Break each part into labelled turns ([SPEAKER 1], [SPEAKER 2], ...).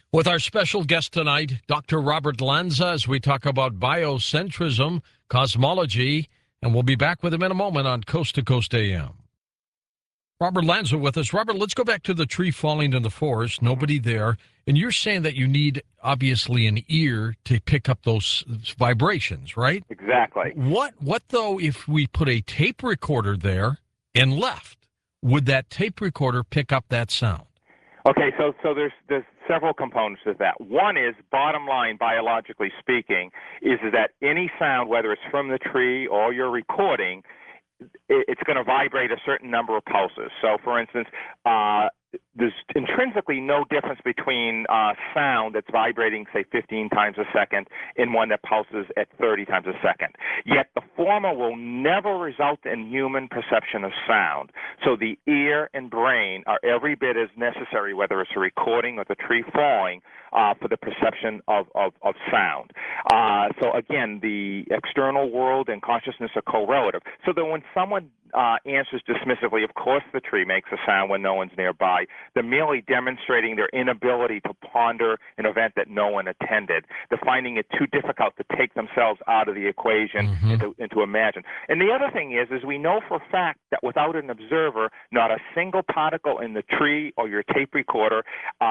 [SPEAKER 1] With our special guest tonight, Dr. Robert Lanza, as we talk about biocentrism, cosmology, and we'll be back with him in a moment on Coast to Coast AM. Robert Lanza with us. Robert, let's go back to the tree falling in the forest, nobody there, and you're saying that you need, obviously, an ear to pick up those vibrations, right?
[SPEAKER 2] Exactly.
[SPEAKER 1] What though, if we put a tape recorder there and left, would that tape recorder pick up that sound?
[SPEAKER 2] Okay, so there's several components to that. One is, bottom line, biologically speaking, is that any sound, whether it's from the tree or you're recording, it's going to vibrate a certain number of pulses. So, for instance, there's intrinsically no difference between sound that's vibrating, say, 15 times a second and one that pulses at 30 times a second. Yet the former will never result in human perception of sound. So the ear and brain are every bit as necessary, whether it's a recording or the tree falling, for the perception of sound. So again, the external world and consciousness are correlative. So that when someone answers dismissively, of course the tree makes a sound when no one's nearby, they're merely demonstrating their inability to ponder an event that no one attended. They're finding it too difficult to take themselves out of the equation and to imagine. And the other thing is we know for a fact that without an observer, not a single particle in the tree or your tape recorder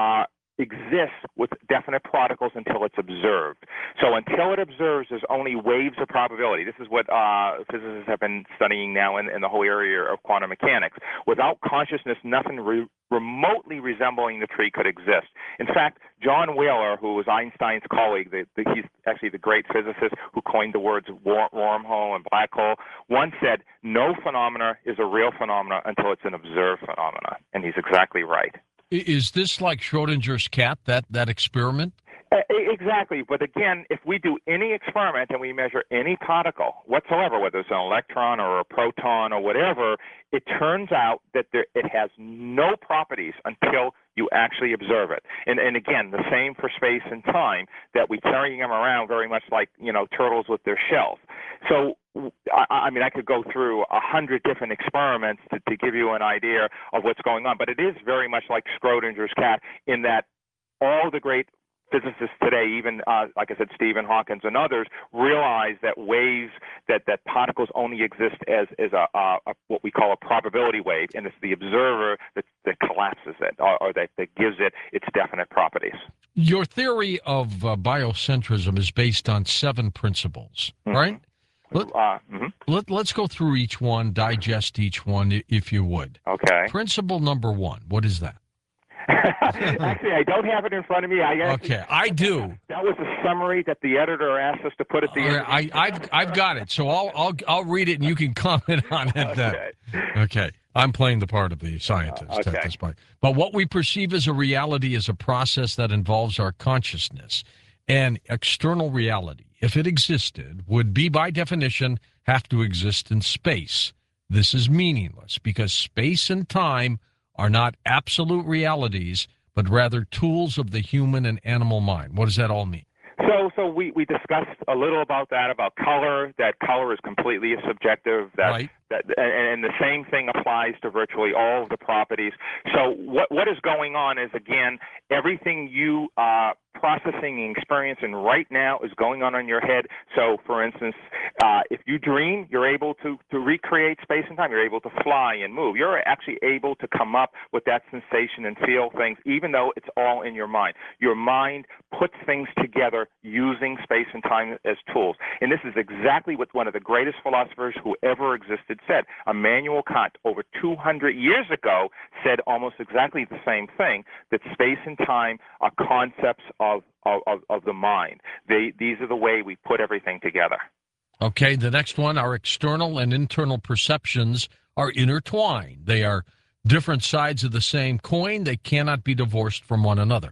[SPEAKER 2] exists with definite particles until it's observed. So until it observes, there's only waves of probability. This is what physicists have been studying now in the whole area of quantum mechanics. Without consciousness, nothing remotely resembling the tree could exist. In fact, John Wheeler, who was Einstein's colleague, he's actually the great physicist who coined the words wormhole and black hole, once said, no phenomena is a real phenomena until it's an observed phenomena. And he's exactly right.
[SPEAKER 1] Is this like Schrodinger's cat, that experiment?
[SPEAKER 2] Exactly. But again, if we do any experiment and we measure any particle whatsoever, whether it's an electron or a proton or whatever, it turns out that it has no properties until you actually observe it. And again, the same for space and time, that we carry them around very much like, turtles with their shells. So, I mean, I could go through 100 different experiments to give you an idea of what's going on, but it is very much like Schrodinger's cat in that all the great physicists today, even like I said, Stephen Hawking and others, realize that waves, that particles only exist as a what we call a probability wave, and it's the observer that collapses it or that gives it its definite properties.
[SPEAKER 1] Your theory of biocentrism is based on 7 principles, right? Let's go through each one, digest each one, if you would.
[SPEAKER 2] Okay.
[SPEAKER 1] Principle number 1, what is that?
[SPEAKER 2] Actually, I don't have it in front of me.
[SPEAKER 1] I do.
[SPEAKER 2] That was a summary that the editor asked us to put at the end.
[SPEAKER 1] I've got it, so I'll read it and you can comment on it then. Okay. I'm playing the part of the scientist at this point. But what we perceive as a reality is a process that involves our consciousness. And external reality, if it existed, would be by definition have to exist in space. This is meaningless because space and time are not absolute realities, but rather tools of the human and animal mind. What does that all mean?
[SPEAKER 2] So we discussed a little about that, about color, that color is completely subjective,
[SPEAKER 1] right.
[SPEAKER 2] And the same thing applies to virtually all of the properties. So what is going on is, again, everything you are processing and experiencing right now is going on in your head. So, for instance, if you dream, you're able to recreate space and time. You're able to fly and move. You're actually able to come up with that sensation and feel things, even though it's all in your mind. Your mind puts things together using space and time as tools. And this is exactly what one of the greatest philosophers who ever existed said. Immanuel Kant, over 200 years ago, said almost exactly the same thing, that space and time are concepts of the mind. These are the way we put everything together.
[SPEAKER 1] Okay, the next one, our external and internal perceptions are intertwined. They are different sides of the same coin. They cannot be divorced from one another.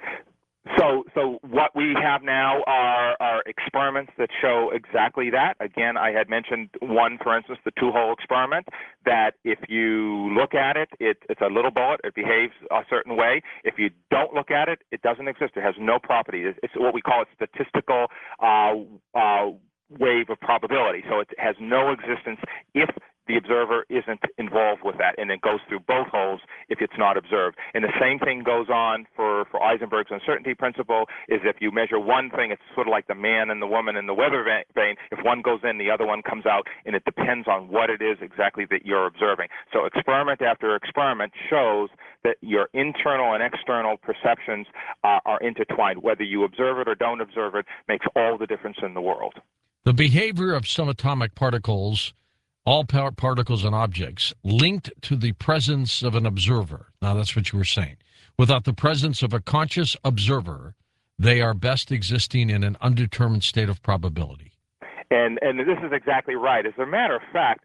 [SPEAKER 2] So what we have now are experiments that show exactly that. Again, I had mentioned one, for instance, the 2-hole experiment, that if you look at it, it's a little bullet. It behaves a certain way. If you don't look at it, it doesn't exist. It has no property. It's what we call a statistical wave of probability. So it has no existence if the observer isn't involved with that, and it goes through both holes if it's not observed. And the same thing goes on for Heisenberg's uncertainty principle, is if you measure one thing, it's sort of like the man and the woman in the weather vane. If one goes in, the other one comes out, and it depends on what it is exactly that you're observing. So experiment after experiment shows that your internal and external perceptions are intertwined. Whether you observe it or don't observe it makes all the difference in the world.
[SPEAKER 1] The behavior of subatomic particles, all particles and objects, linked to the presence of an observer. Now, that's what you were saying. Without the presence of a conscious observer, they are best existing in an undetermined state of probability.
[SPEAKER 2] And this is exactly right. As a matter of fact,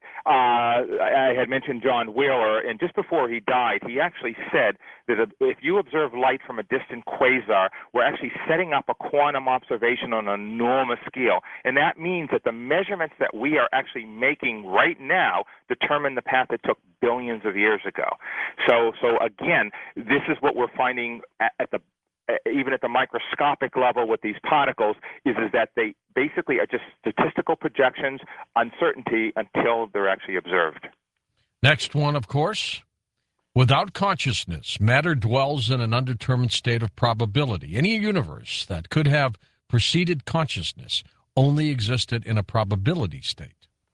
[SPEAKER 2] I had mentioned John Wheeler, and just before he died, he actually said that if you observe light from a distant quasar, we're actually setting up a quantum observation on an enormous scale. And that means that the measurements that we are actually making right now determine the path it took billions of years ago. So again, this is what we're finding even at the microscopic level with these particles, is that they basically are just statistical projections, uncertainty, until they're actually observed.
[SPEAKER 1] Next one, of course. Without consciousness, matter dwells in an undetermined state of probability. Any universe that could have preceded consciousness only existed in a probability state.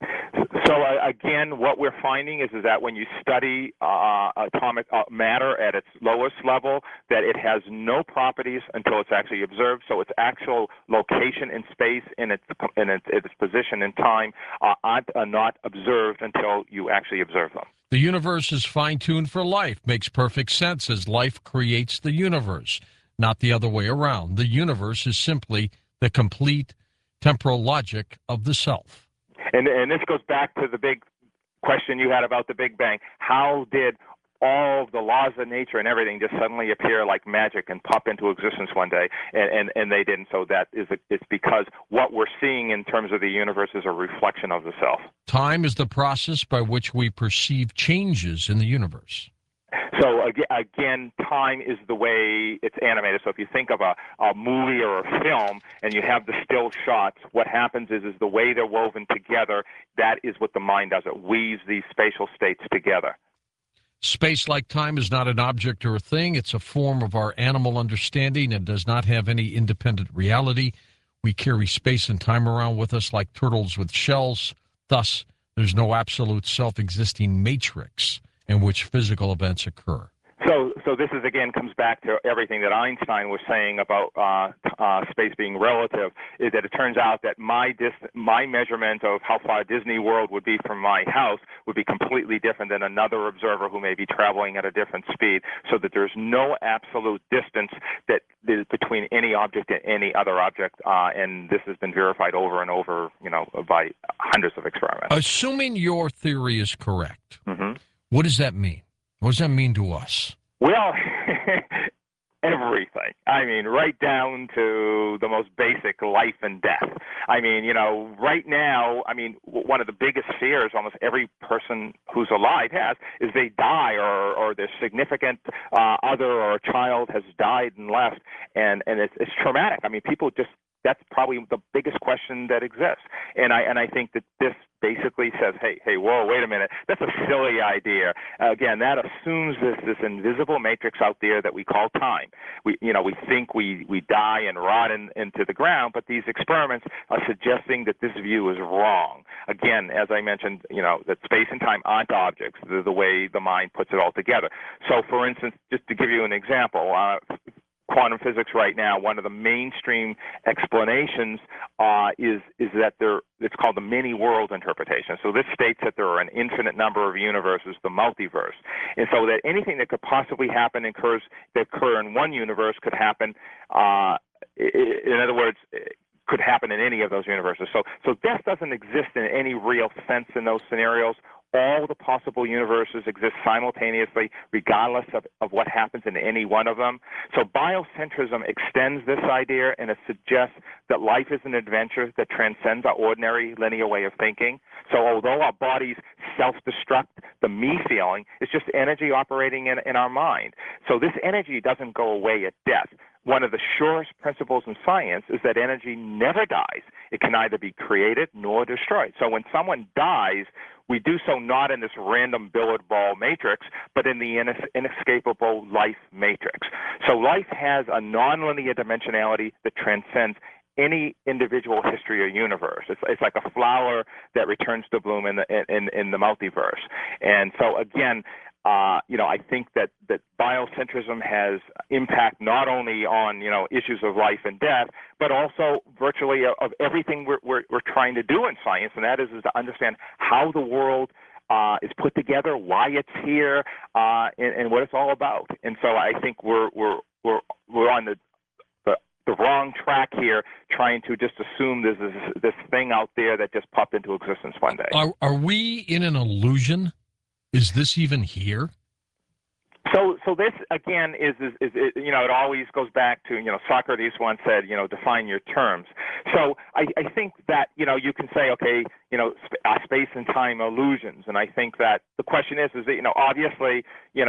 [SPEAKER 2] So again, what we're finding is that when you study atomic matter at its lowest level, that it has no properties until it's actually observed. So its actual location in space and its position in time are not observed until you actually observe them.
[SPEAKER 1] The universe is fine-tuned for life. Makes perfect sense, as life creates the universe, not the other way around. The universe is simply the complete temporal logic of the self.
[SPEAKER 2] And this goes back to the big question you had about the Big Bang. How did all the laws of nature and everything just suddenly appear like magic and pop into existence one day? And they didn't. So it's because what we're seeing in terms of the universe is a reflection of the self.
[SPEAKER 1] Time is the process by which we perceive changes in the universe.
[SPEAKER 2] So again, time is the way it's animated. So if you think of a movie or a film and you have the still shots, what happens is the way they're woven together, that is what the mind does. It weaves these spatial states together.
[SPEAKER 1] Space, like time, is not an object or a thing. It's a form of our animal understanding and does not have any independent reality. We carry space and time around with us like turtles with shells. Thus, there's no absolute self-existing matrix in which physical events occur.
[SPEAKER 2] So this is, again, comes back to everything that Einstein was saying about space being relative, is that it turns out that my measurement of how far Disney World would be from my house would be completely different than another observer who may be traveling at a different speed, so that there's no absolute distance that is between any object and any other object, and this has been verified over and over, by hundreds of experiments. Assuming
[SPEAKER 1] your theory is correct, what does that mean? What does that mean to us?
[SPEAKER 2] Well, everything. I mean, right down to the most basic life and death. I mean, right now, one of the biggest fears almost every person who's alive has is they die or their significant other or a child has died and left, and it's traumatic. I mean, people just, that's probably the biggest question that exists. And I think that this basically says, hey, whoa, wait a minute. That's a silly idea. Again, that assumes this invisible matrix out there that we call time. We think we die and rot into the ground, but these experiments are suggesting that this view is wrong. Again, as I mentioned, that space and time aren't objects, the way the mind puts it all together. So, for instance, just to give you an example, quantum physics right now, one of the mainstream explanations is that it's called the many-world interpretation. So this states that there are an infinite number of universes, the multiverse, and so that anything that could possibly happen that occur in one universe could happen. In other words, could happen in any of those universes. So death doesn't exist in any real sense in those scenarios. All the possible universes exist simultaneously, regardless of what happens in any one of them. So biocentrism extends this idea, and it suggests that life is an adventure that transcends our ordinary linear way of thinking. So although our bodies self-destruct, the me feeling is just energy operating in our mind. So this energy doesn't go away at death. one of the surest principles in science is that energy never dies. It can neither be created nor destroyed. So when someone dies, we do so not in this random billiard ball matrix, but in the inescapable life matrix. So life has a nonlinear dimensionality that transcends any individual history or universe. It's like a flower that returns to bloom in the multiverse. And so again, I think that biocentrism has impact not only on issues of life and death, but also virtually of everything we're trying to do in science, and that is to understand how the world is put together, why it's here, and what it's all about. And so I think we're on the wrong track here, trying to just assume there's this thing out there that just popped into existence one day.
[SPEAKER 1] Are we in an illusion? Is this even here?
[SPEAKER 2] So this again is it always goes back to Socrates once said define your terms. So I think that you can say okay space and time illusions, and I think that the question is that obviously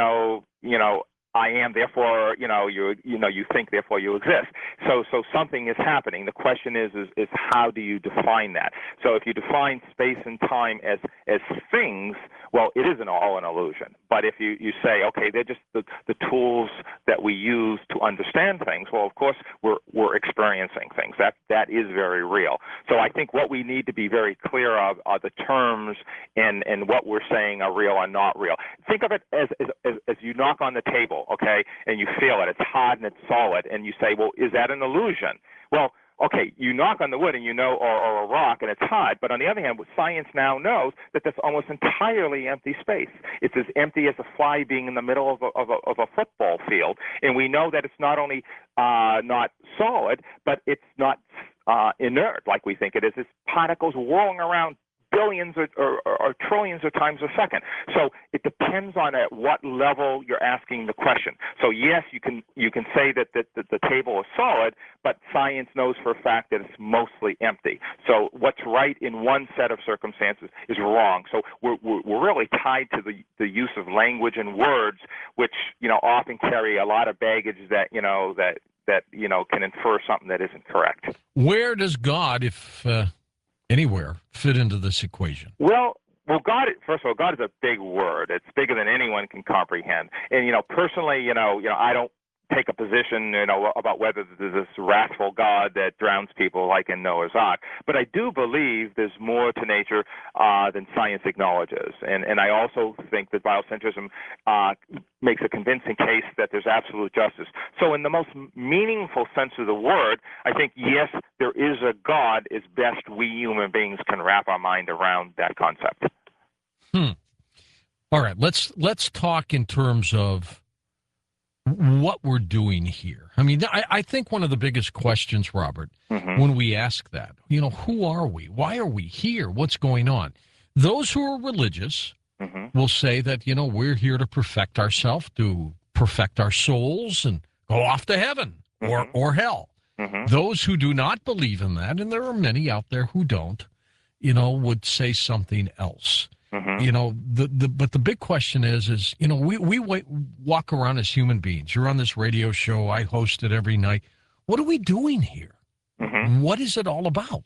[SPEAKER 2] I am, therefore, you think, therefore you exist. So something is happening. The question is how do you define that? So if you define space and time as things, well, it isn't all an illusion. But if you say, okay, they're just the tools that we use to understand things, well, of course, we're experiencing things. That is very real. So I think what we need to be very clear of are the terms and what we're saying are real and not real. Think of it as you knock on the table. Okay, and you feel it. It's hard and it's solid, and you say, well, is that an illusion? Well, okay, you knock on the wood and or a rock and it's hard, but on the other hand, science now knows that that's almost entirely empty space. It's as empty as a fly being in the middle of a football field, and we know that it's not only not solid, but it's not inert like we think it is. It's particles whirling around billions or trillions of times a second. So it depends on at what level you're asking the question. So yes, you can say that the table is solid, but science knows for a fact that it's mostly empty. So what's right in one set of circumstances is wrong. So we're really tied to the use of language and words, which often carry a lot of baggage that can infer something that isn't correct.
[SPEAKER 1] Where does God, if anywhere, fit into this equation?
[SPEAKER 2] Well, God. First of all, God is a big word. It's bigger than anyone can comprehend. And personally, I don't take a position, about whether there's this wrathful God that drowns people like in Noah's Ark. But I do believe there's more to nature than science acknowledges. And I also think that biocentrism makes a convincing case that there's absolute justice. So in the most meaningful sense of the word, I think, yes, there is a God as best we human beings can wrap our mind around that concept.
[SPEAKER 1] All right, let's talk in terms of what we're doing here. I mean, I think one of the biggest questions, Robert, when we ask that, who are we? Why are we here? What's going on? Those who are religious will say that, we're here to perfect ourselves, to perfect our souls and go off to heaven or hell. Those who do not believe in that, and there are many out there who don't, would say something else. But the big question is we walk around as human beings. You're on this radio show. I host it every night. What are we doing here? What is it all about?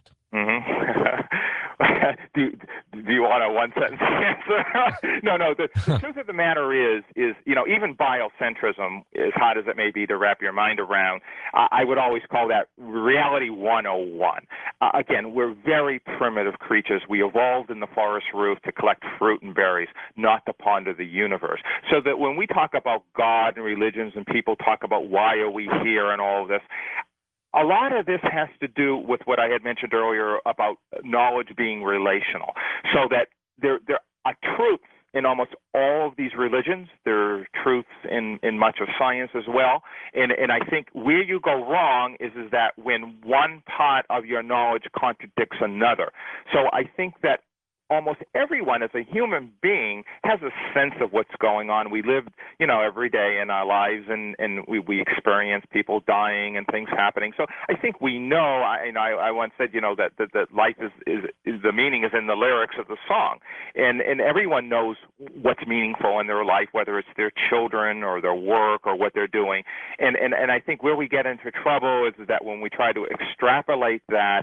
[SPEAKER 2] Do you want a one-sentence answer? No. The truth of the matter is even biocentrism, as hard as it may be to wrap your mind around, I would always call that reality 101. Again, we're very primitive creatures. We evolved in the forest roof to collect fruit and berries, not to ponder the universe. So that when we talk about God and religions and people talk about why are we here and all of this, a lot of this has to do with what I had mentioned earlier about knowledge being relational, so that there are truths in almost all of these religions. There are truths in much of science as well. And I think where you go wrong is that when one part of your knowledge contradicts another. So I think that almost everyone as a human being has a sense of what's going on. We live, every day in our lives, and we experience people dying and things happening. So I think we know. I once said, that life is the meaning is in the lyrics of the song, and everyone knows what's meaningful in their life, whether it's their children or their work or what they're doing. And I think where we get into trouble is that when we try to extrapolate that,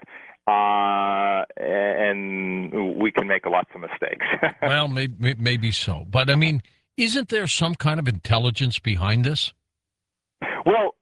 [SPEAKER 2] and we can make lots of mistakes.
[SPEAKER 1] Well, maybe so. But, I mean, isn't there some kind of intelligence behind this?
[SPEAKER 2] Well,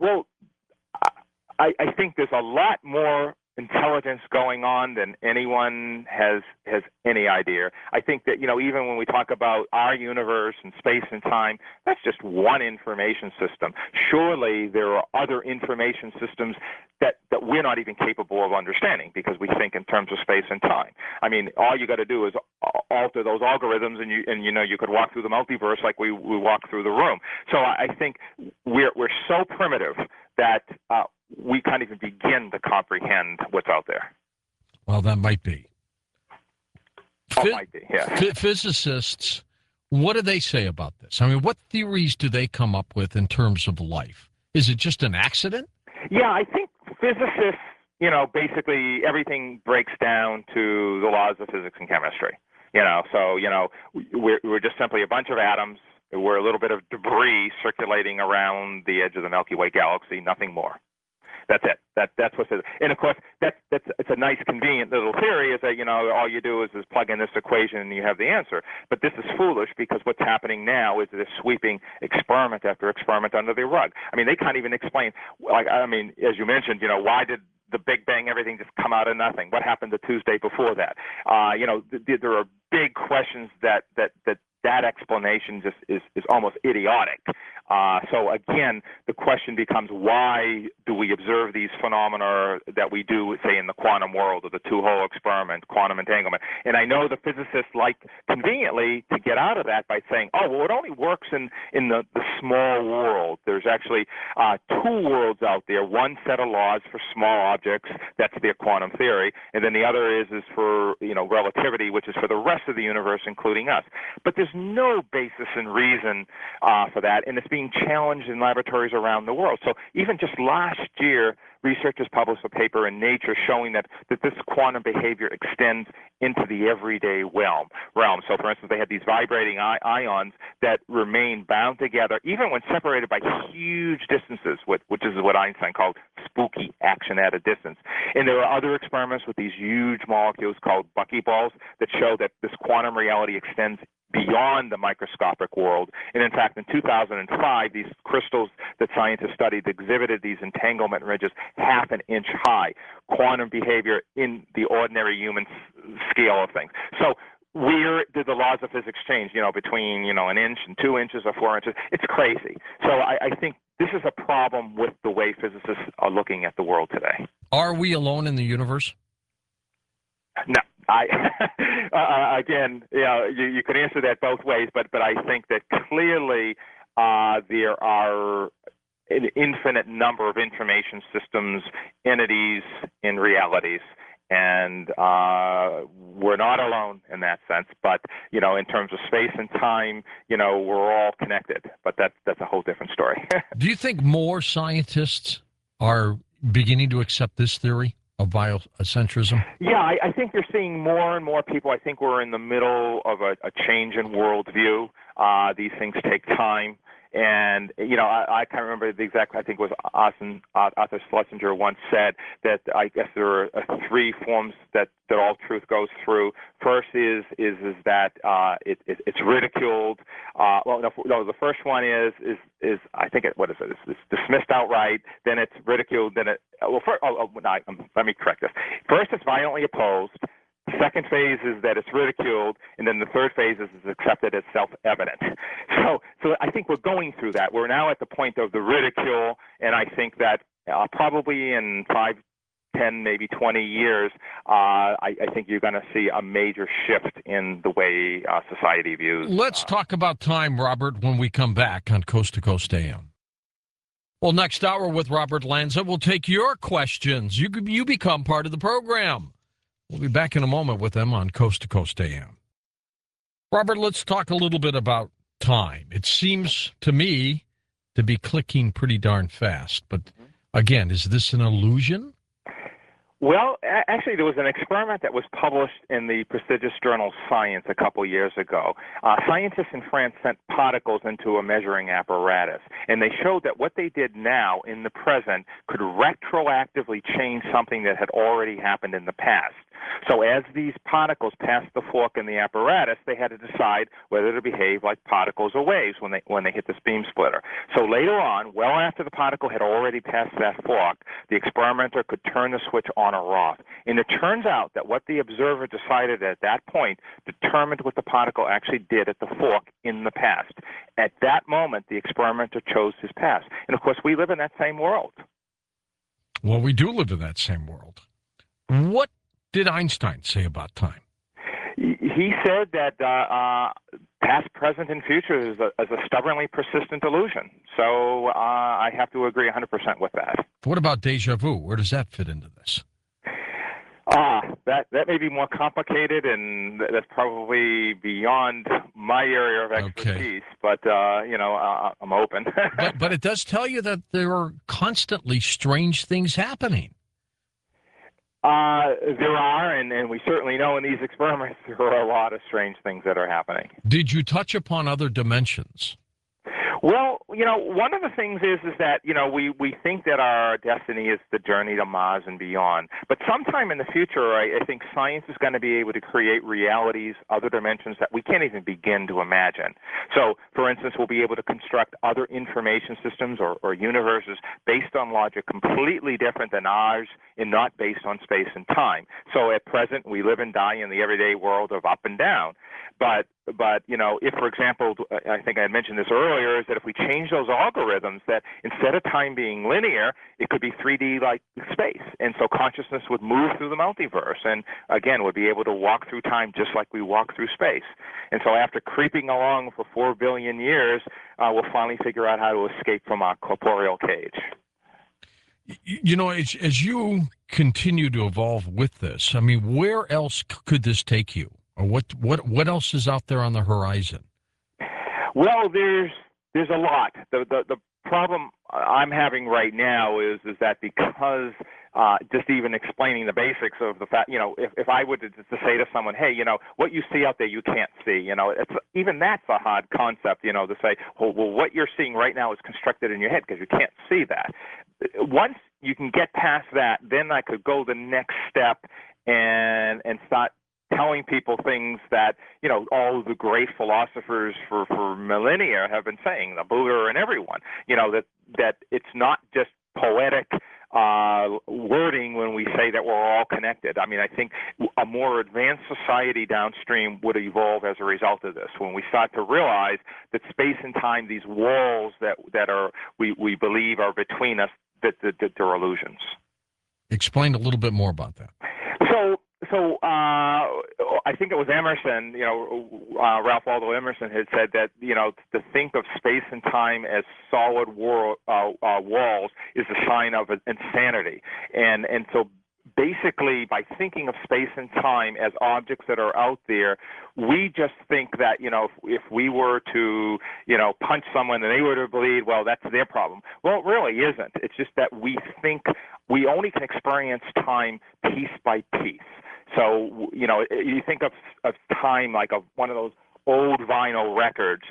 [SPEAKER 2] I think there's a lot more intelligence going on than anyone has any idea. I think that, even when we talk about our universe and space and time, that's just one information system. Surely there are other information systems that we're not even capable of understanding because we think in terms of space and time. I mean, all you got to do is alter those algorithms, and you could walk through the multiverse like we walk through the room. So I think we're so primitive that we can't even begin to comprehend what's out there.
[SPEAKER 1] Well, that might be.
[SPEAKER 2] Might be, yeah.
[SPEAKER 1] Physicists, what do they say about this? I mean, what theories do they come up with in terms of life? Is it just an accident?
[SPEAKER 2] Yeah, I think physicists, basically everything breaks down to the laws of physics and chemistry. So, we're just simply a bunch of atoms. We're a little bit of debris circulating around the edge of the Milky Way galaxy, nothing more. That's it. That's what it is. And of course, it's a nice, convenient little theory. Is that all you do is plug in this equation and you have the answer. But this is foolish because what's happening now is they're sweeping experiment after experiment under the rug. I mean, they can't even explain. As you mentioned, why did the Big Bang, everything just come out of nothing? What happened the Tuesday before that? There are big questions that explanation just is almost idiotic. So again, the question becomes, why do we observe these phenomena that we do, say, in the quantum world, or the two-hole experiment, quantum entanglement? And I know the physicists like conveniently to get out of that by saying, it only works in the small world. There's actually two worlds out there, one set of laws for small objects, that's their quantum theory, and then the other is for relativity, which is for the rest of the universe, including us. But there's no basis and reason for that, and it's being challenged in laboratories around the world. So even just last year, researchers published a paper in Nature showing that this quantum behavior extends into the everyday realm. So, for instance, they had these vibrating ions that remain bound together, even when separated by huge distances, which is what Einstein called spooky action at a distance. And there are other experiments with these huge molecules called buckyballs that show that this quantum reality extends beyond the microscopic world. And in fact, in 2005, these crystals that scientists studied exhibited these entanglement ridges half an inch high, quantum behavior in the ordinary human scale of things. So where did the laws of physics change, between, an inch and 2 inches or 4 inches? It's crazy. So I think this is a problem with the way physicists are looking at the world today.
[SPEAKER 1] Are we alone in the universe?
[SPEAKER 2] No. Again, you could answer that both ways, but I think that clearly there are an infinite number of information systems, entities, and realities. And we're not alone in that sense, but in terms of space and time, we're all connected. But that's a whole different story.
[SPEAKER 1] Do you think more scientists are beginning to accept this theory of biocentrism?
[SPEAKER 2] Yeah, I think you're seeing more and more people. I think we're in the middle of a change in worldview. These things take time. And, I can't remember the exact, I think it was Arthur Schlesinger once said that I guess there are three forms that all truth goes through. First is that it's ridiculed. The first one is I think it's dismissed outright. Then it's ridiculed. Then let me correct this. First, it's violently opposed. The second phase is that it's ridiculed, and then the third phase is it's accepted as self-evident. So I think we're going through that. We're now at the point of the ridicule, and I think that probably in 5, 10, maybe 20 years, I think you're going to see a major shift in the way society views.
[SPEAKER 1] Let's talk about time, Robert, when we come back on Coast to Coast AM. Well, next hour with Robert Lanza, we'll take your questions. You become part of the program. We'll be back in a moment with them on Coast to Coast AM. Robert, let's talk a little bit about time. It seems to me to be clicking pretty darn fast. But again, is this an illusion?
[SPEAKER 2] Well, actually, there was an experiment that was published in the prestigious journal Science a couple years ago. Scientists in France sent particles into a measuring apparatus, and they showed that what they did now in the present could retroactively change something that had already happened in the past. So as these particles passed the fork in the apparatus, they had to decide whether to behave like particles or waves when they hit this beam splitter. So later on, well after the particle had already passed that fork, the experimenter could turn the switch on or off. And it turns out that what the observer decided at that point determined what the particle actually did at the fork in the past. At that moment, the experimenter chose his past. And of course, we live in that same world.
[SPEAKER 1] Well, we do live in that same world. What did Einstein say about time?
[SPEAKER 2] He said that past, present, and future is a stubbornly persistent illusion. So I have to agree 100% with that.
[SPEAKER 1] What about deja vu? Where does that fit into this?
[SPEAKER 2] That may be more complicated, and that's probably beyond my area of expertise. Okay. But I'm open.
[SPEAKER 1] but it does tell you that there are constantly strange things happening.
[SPEAKER 2] There are, and we certainly know in these experiments there are a lot of strange things that are happening.
[SPEAKER 1] Did you touch upon other dimensions?
[SPEAKER 2] Well, one of the things is that, we think that our destiny is the journey to Mars and beyond. But sometime in the future, I think science is going to be able to create realities, other dimensions that we can't even begin to imagine. So, for instance, we'll be able to construct other information systems or universes based on logic completely different than ours and not based on space and time. So at present, we live and die in the everyday world of up and down. But if, for example, I think I had mentioned this earlier, is that if we change those algorithms, that instead of time being linear, it could be 3D like space. And so consciousness would move through the multiverse and, again, would be able to walk through time just like we walk through space. And so after creeping along for 4 billion years, we'll finally figure out how to escape from our corporeal cage.
[SPEAKER 1] As you continue to evolve with this, I mean, where else could this take you? Or what else is out there on the horizon?
[SPEAKER 2] Well, there's a lot. The problem I'm having right now is that because just even explaining the basics of the fact, if I were to say to someone, hey, what you see out there you can't see, even that's a hard concept, to say, well, what you're seeing right now is constructed in your head because you can't see that. Once you can get past that, then I could go the next step and start telling people things that, all the great philosophers for millennia have been saying, the Buddha and everyone, that it's not just poetic wording when we say that we're all connected. I mean, I think a more advanced society downstream would evolve as a result of this. When we start to realize that space and time, these walls that are we believe are between us, that they're illusions. Explain
[SPEAKER 1] a little bit more about that.
[SPEAKER 2] So I think it was Emerson, Ralph Waldo Emerson had said that, to think of space and time as solid walls is a sign of insanity. And so basically by thinking of space and time as objects that are out there, we just think that, if we were to, punch someone and they were to bleed, well, that's their problem. Well, it really isn't. It's just that we think we only can experience time piece by piece. So, you think of time like one of those old vinyl records.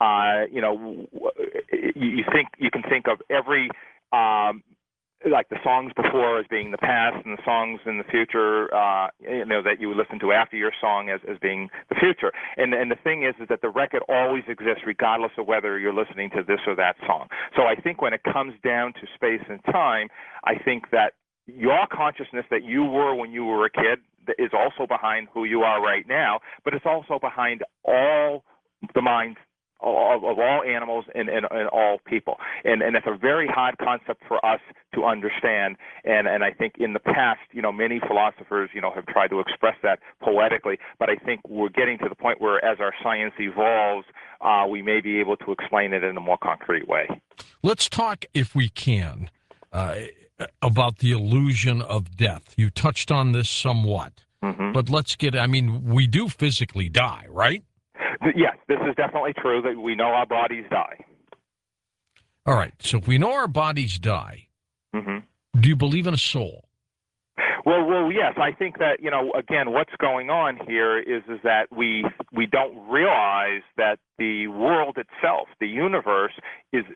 [SPEAKER 2] You can think of every like the songs before as being the past, and the songs in the future, that you would listen to after your song as being the future. And the thing is that the record always exists regardless of whether you're listening to this or that song. So I think when it comes down to space and time, I think that your consciousness that you were when you were a kid is also behind who you are right now, but it's also behind all the minds of all animals and all people. And it's a very hard concept for us to understand. And I think in the past, many philosophers, have tried to express that poetically. But I think we're getting to the point where as our science evolves, we may be able to explain it in a more concrete way.
[SPEAKER 1] Let's talk, if we can, about the illusion of death. You touched on this somewhat. But I mean, we do physically die, right?
[SPEAKER 2] Yes, this is definitely true that we know our bodies die.
[SPEAKER 1] All right. So if we know our bodies die, do you believe in a soul?
[SPEAKER 2] Well, yes. I think that again, what's going on here is that we don't realize that the world itself, the universe, is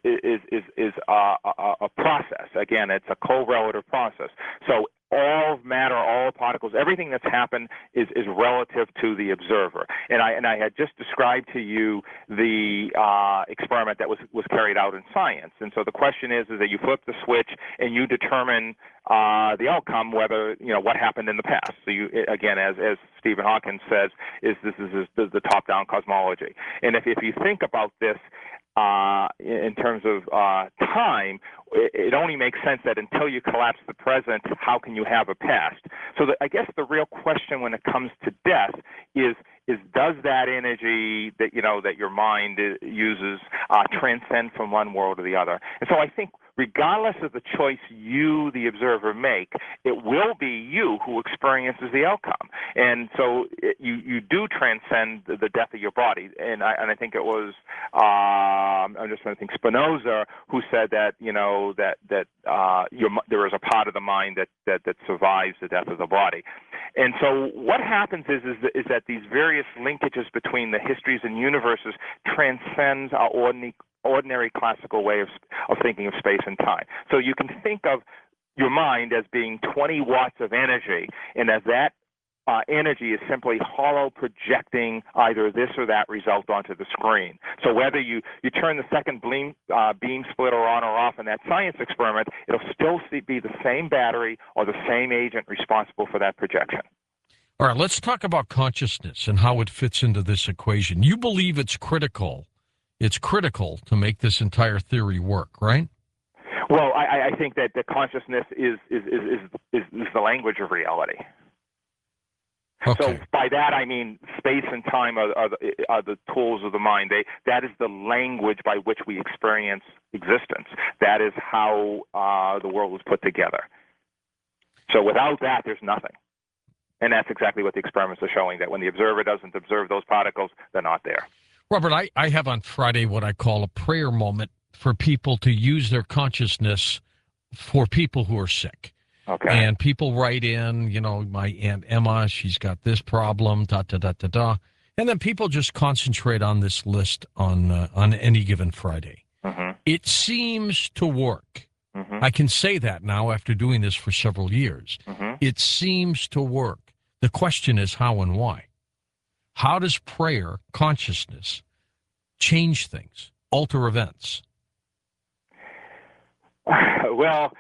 [SPEAKER 2] a process. Again, it's a correlative process. So all matter, all particles, everything that's happened is relative to the observer. And I had just described to you the experiment that was carried out in science. And so the question is that you flip the switch and you determine the outcome, whether what happened in the past. So you, again, as Stephen Hawking says, this is the top-down cosmology. And if you think about this in terms of time, it only makes sense that until you collapse the present, how can you have a past? So I guess the real question when it comes to death is does that energy that that your mind uses transcend from one world to the other? And so I think regardless of the choice you, the observer, make, it will be you who experiences the outcome. And so you do transcend the death of your body. And I think it was I'm just trying to think, Spinoza, who said that there is a part of the mind that survives the death of the body. And so what happens is that these various linkages between the histories and universes transcends our ordinary classical way of thinking of space and time. So you can think of your mind as being 20 watts of energy, and as that energy is simply hollow projecting either this or that result onto the screen. So whether you turn the second beam splitter on or off in that science experiment, it'll still be the same battery or the same agent responsible for that projection.
[SPEAKER 1] All right, let's talk about consciousness and how it fits into this equation. You believe it's critical to make this entire theory work, right?
[SPEAKER 2] Well, I think that the consciousness is the language of reality.
[SPEAKER 1] Okay.
[SPEAKER 2] So by that I mean space and time are the tools of the mind. That is the language by which we experience existence. That is how the world was put together. So without that, there's nothing. And that's exactly what the experiments are showing, that when the observer doesn't observe those particles, they're not there.
[SPEAKER 1] Robert, I have on Friday what I call a prayer moment for people to use their consciousness for people who are sick.
[SPEAKER 2] Okay.
[SPEAKER 1] And people write in, my Aunt Emma, she's got this problem, da-da-da-da-da. And then people just concentrate on this list on any given Friday. It seems to work. I can say that now after doing this for several years. It seems to work. The question is how and why. How does prayer, consciousness, change things, alter events?
[SPEAKER 2] Well,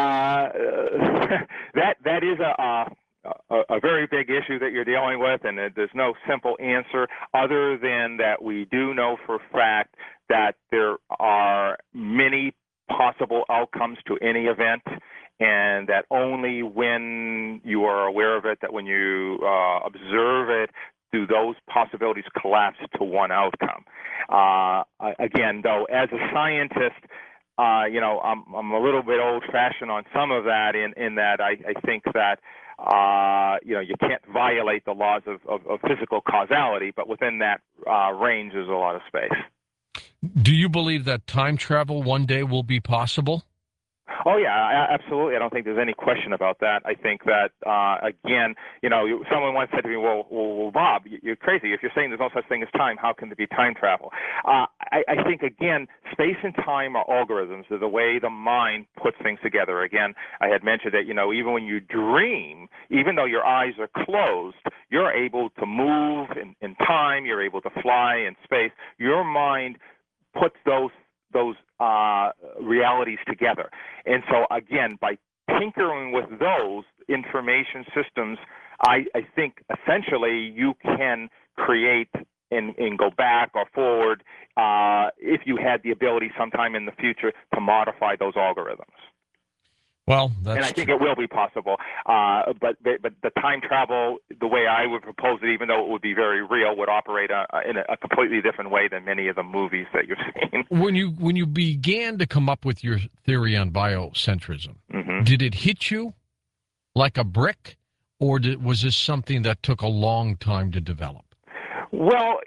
[SPEAKER 2] that is a very big issue that you're dealing with, and there's no simple answer other than that we do know for a fact that there are many possible outcomes to any event, and that only when you are aware of it, that when you observe it, do those possibilities collapse to one outcome. Again, though, as a scientist, I'm a little bit old-fashioned on some of that in that I think that you can't violate the laws of physical causality, but within that range there's a lot of space.
[SPEAKER 1] Do you believe that time travel one day will be possible?
[SPEAKER 2] Oh, yeah, absolutely. I don't think there's any question about that. I think that, again, someone once said to me, well, Bob, you're crazy. If you're saying there's no such thing as time, how can there be time travel? I think, again, space and time are algorithms. They're the way the mind puts things together. Again, I had mentioned that, even when you dream, even though your eyes are closed, you're able to move in time. You're able to fly in space. Your mind puts those realities together. And so, again, by tinkering with those information systems, I think essentially you can create and go back or forward if you had the ability sometime in the future to modify those algorithms.
[SPEAKER 1] Well,
[SPEAKER 2] and I think it will be possible. But the time travel, the way I would propose it, even though it would be very real, would operate in a completely different way than many of the movies that you're seeing.
[SPEAKER 1] When you began to come up with your theory on biocentrism, did it hit you like a brick, or was this something that took a long time to develop?
[SPEAKER 2] Well,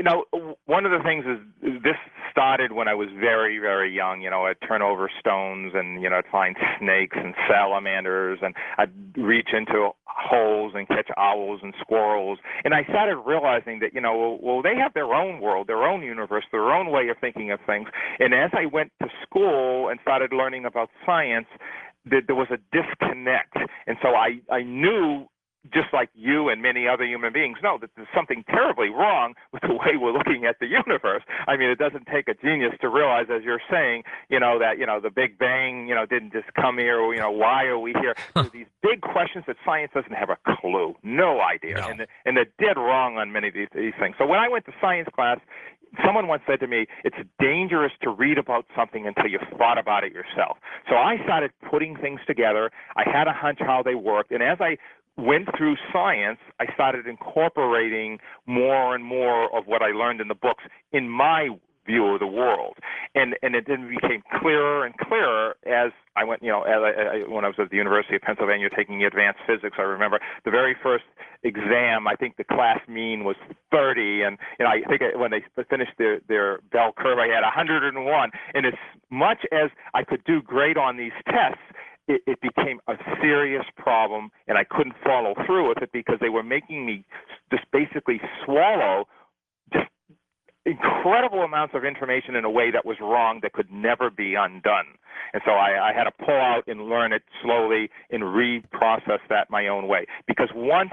[SPEAKER 2] one of the things is this started when I was very, very young. I'd turn over stones and, I'd find snakes and salamanders, and I'd reach into holes and catch owls and squirrels. And I started realizing that, well, they have their own world, their own universe, their own way of thinking of things. And as I went to school and started learning about science, there was a disconnect. And so I knew, just like you and many other human beings know, that there's something terribly wrong with the way we're looking at the universe. I mean, it doesn't take a genius to realize, as you're saying, that, the Big Bang, didn't just come here, why are we here? There's these big questions that science doesn't have a clue, no idea.
[SPEAKER 1] No.
[SPEAKER 2] And they're dead wrong on many of these things. So when I went to science class, someone once said to me, it's dangerous to read about something until you've thought about it yourself. So I started putting things together. I had a hunch how they worked. And as I went through science, I started incorporating more and more of what I learned in the books in my view of the world. And it then became clearer and clearer as I went, when I was at the University of Pennsylvania taking advanced physics. I remember the very first exam, I think the class mean was 30. And, I think when they finished their bell curve, I had 101. And as much as I could do great on these tests, it became a serious problem, and I couldn't follow through with it because they were making me just basically swallow just incredible amounts of information in a way that was wrong, that could never be undone. And so I had to pull out and learn it slowly and reprocess that my own way. Because once,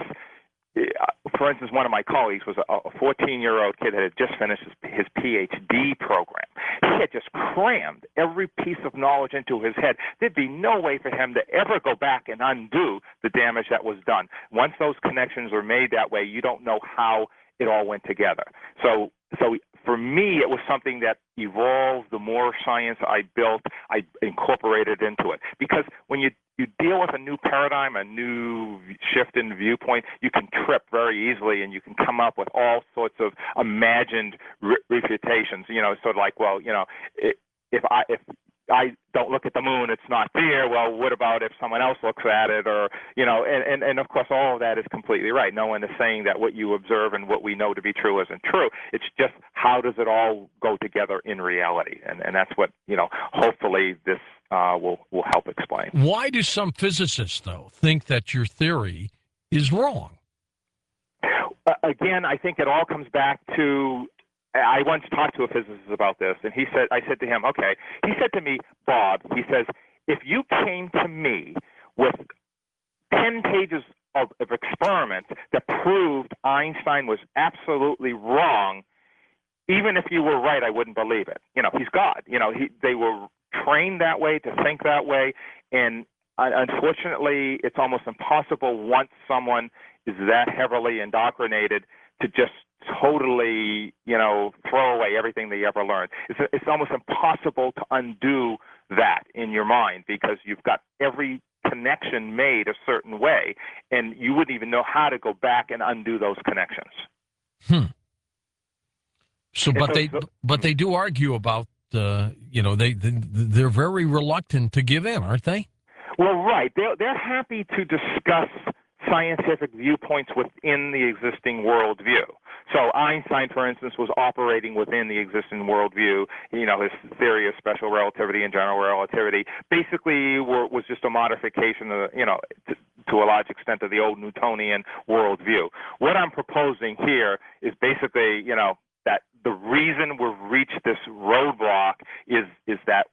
[SPEAKER 2] for instance, one of my colleagues was a 14-year-old kid that had just finished his PhD program. He had just crammed every piece of knowledge into his head. There'd be no way for him to ever go back and undo the damage that was done. Once those connections were made that way, you don't know how it all went together. So for me, it was something that evolved. The more science I built, I incorporated into it. Because when you deal with a new paradigm, a new shift in viewpoint, you can trip very easily, and you can come up with all sorts of imagined refutations. Sort of like, well, if I don't look at the moon, it's not there. Well, what about if someone else looks at it? Or, and of course, all of that is completely right. No one is saying that what you observe and what we know to be true isn't true. It's just, how does it all go together in reality? And that's what, hopefully this will help explain.
[SPEAKER 1] Why do some physicists, though, think that your theory is wrong?
[SPEAKER 2] Again, I think it all comes back to, I once talked to a physicist about this, and I said to him, okay, he said to me, Bob, he says, if you came to me with 10 pages of experiments that proved Einstein was absolutely wrong, even if you were right, I wouldn't believe it. He's God. They were trained that way, to think that way, and unfortunately, it's almost impossible once someone is that heavily indoctrinated to just totally, throw away everything they ever learned. It's almost impossible to undo that in your mind, because you've got every connection made a certain way, and you wouldn't even know how to go back and undo those connections.
[SPEAKER 1] So, but they do argue about, they're very reluctant to give in, aren't they?
[SPEAKER 2] Well, right. They're happy to discuss scientific viewpoints within the existing worldview. So Einstein, for instance, was operating within the existing worldview. His theory of special relativity and general relativity basically was just a modification of, to a large extent, of the old Newtonian worldview. What I'm proposing here is basically, that the reason we've reached this roadblock is that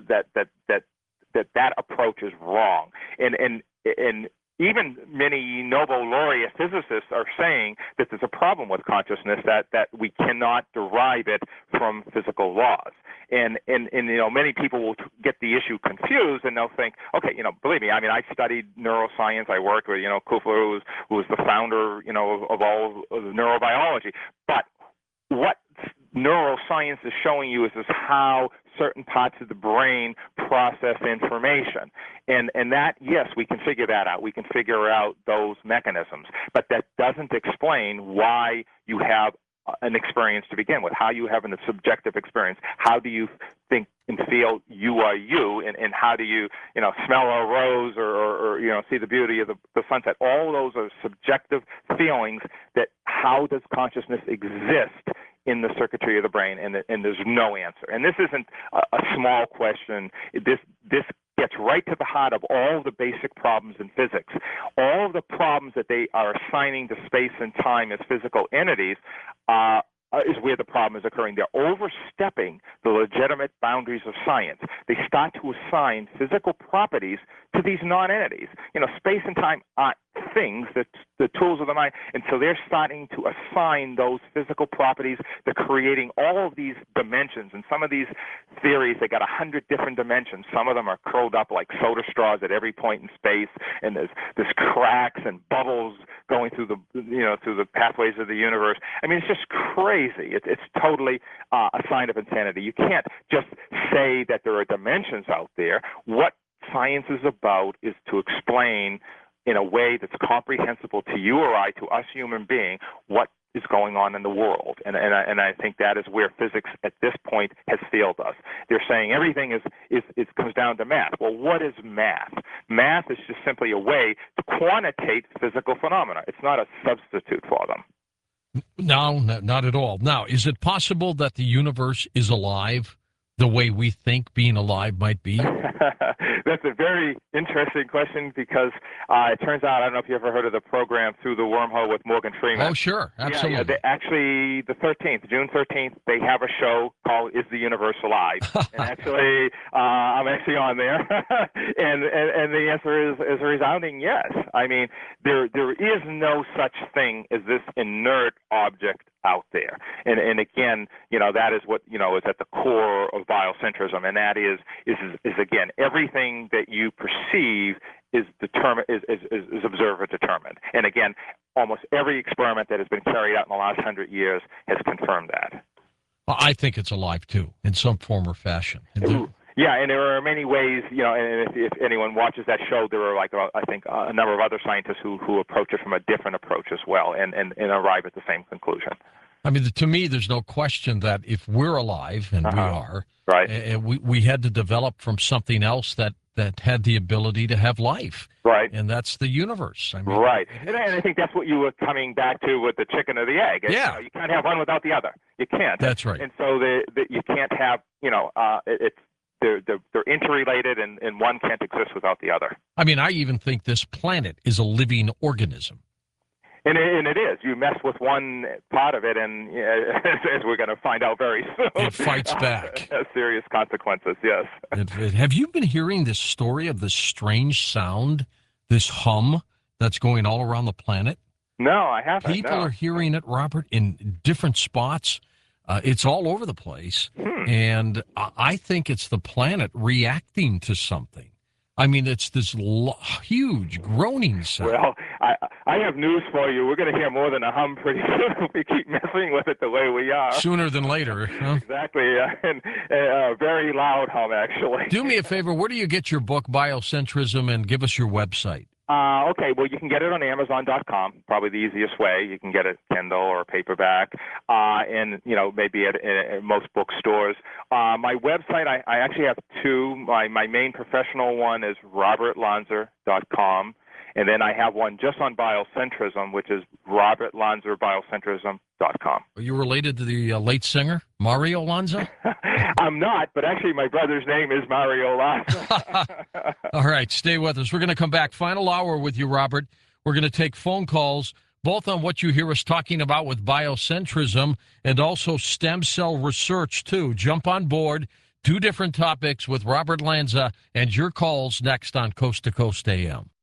[SPEAKER 2] approach is wrong, and even many Nobel laureate physicists are saying that there's a problem with consciousness, that we cannot derive it from physical laws. And many people will get the issue confused, and they'll think, okay, believe me, I studied neuroscience. I worked with, Kupfer, who was the founder, of all of neurobiology. But what neuroscience is showing you is how certain parts of the brain process information. And that, yes, we can figure that out. We can figure out those mechanisms. But that doesn't explain why you have an experience to begin with, how you have a subjective experience. How do you think and feel you are you, and how do you, smell a rose or see the beauty of the sunset? All those are subjective feelings that how does consciousness exist in the circuitry of the brain, and there's no answer. And this isn't a small question. This gets right to the heart of all the basic problems in physics. All of the problems that they are assigning to space and time as physical entities is where the problem is occurring. They're overstepping the legitimate boundaries of science. They start to assign physical properties to these non-entities. Space and time aren't things, that's the tools of the mind, and so they're starting to assign those physical properties. They're creating all of these dimensions, and some of these theories, they got 100 different dimensions. Some of them are curled up like soda straws at every point in space, and there's cracks and bubbles going through the pathways of the universe. I mean, it's just crazy. It's totally a sign of insanity. You can't just say that there are dimensions out there. What science is about is to explain in a way that's comprehensible to you or I, to us human beings, what is going on in the world. And I think that is where physics at this point has failed us. They're saying everything comes down to math. Well, what is math? Math is just simply a way to quantitate physical phenomena. It's not a substitute for them.
[SPEAKER 1] No, not at all. Now, is it possible that the universe is alive the way we think being alive might be?
[SPEAKER 2] That's a very interesting question, because it turns out, I don't know if you ever heard of the program Through the Wormhole with Morgan Freeman.
[SPEAKER 1] Oh, sure. Absolutely.
[SPEAKER 2] Yeah, actually, the 13th, June 13th, they have a show called Is the Universe Alive? And actually, I'm actually on there. and the answer is a resounding yes. I mean, there is no such thing as this inert object out there. And again, that is what, is at the core of biocentrism, and that is again, everything that you perceive is observer determined. And again, almost every experiment that has been carried out in the last 100 years has confirmed that.
[SPEAKER 1] I think it's alive too, in some form or fashion.
[SPEAKER 2] Yeah, and there are many ways, and if anyone watches that show, there are I think a number of other scientists who approach it from a different approach as well, and arrive at the same conclusion.
[SPEAKER 1] I mean, to me, there's no question that if we're alive, and we are,
[SPEAKER 2] right,
[SPEAKER 1] we had to develop from something else that had the ability to have life.
[SPEAKER 2] Right.
[SPEAKER 1] And that's the universe. I mean,
[SPEAKER 2] right. And I think that's what you were coming back to with the chicken or the egg.
[SPEAKER 1] Yeah.
[SPEAKER 2] You can't have one without the other. You can't.
[SPEAKER 1] That's right.
[SPEAKER 2] And so you can't have, they're interrelated, and one can't exist without the other.
[SPEAKER 1] I mean, I even think this planet is a living organism.
[SPEAKER 2] And it is. You mess with one part of it, and as we're going to find out very soon,
[SPEAKER 1] it fights back.
[SPEAKER 2] Has serious consequences, yes.
[SPEAKER 1] Have you been hearing this story of this strange sound, this hum that's going all around the planet?
[SPEAKER 2] No, I haven't.
[SPEAKER 1] People are hearing it, Robert, in different spots. It's all over the place. And I think it's the planet reacting to something. I mean, it's this huge groaning sound.
[SPEAKER 2] Well, I have news for you. We're going to hear more than a hum pretty soon if we keep messing with it the way we are.
[SPEAKER 1] Sooner than later. Huh?
[SPEAKER 2] Exactly. And a very loud hum, actually.
[SPEAKER 1] Do me a favor. Where do you get your book, Biocentrism, and give us your website?
[SPEAKER 2] Okay, well, you can get it on Amazon.com, probably the easiest way. You can get it Kindle or paperback, and, maybe at most bookstores. My website, I actually have two. My main professional one is robertlanzer.com, and then I have one just on biocentrism, which is robertlanzerbiocentrism.com.
[SPEAKER 1] Are you related to the late singer, Mario Lanza?
[SPEAKER 2] I'm not, but actually my brother's name is Mario Lanza.
[SPEAKER 1] All right, stay with us. We're going to come back. Final hour with you, Robert. We're going to take phone calls, both on what you hear us talking about with biocentrism and also stem cell research, too. Jump on board. Two different topics with Robert Lanza, and your calls next on Coast to Coast AM.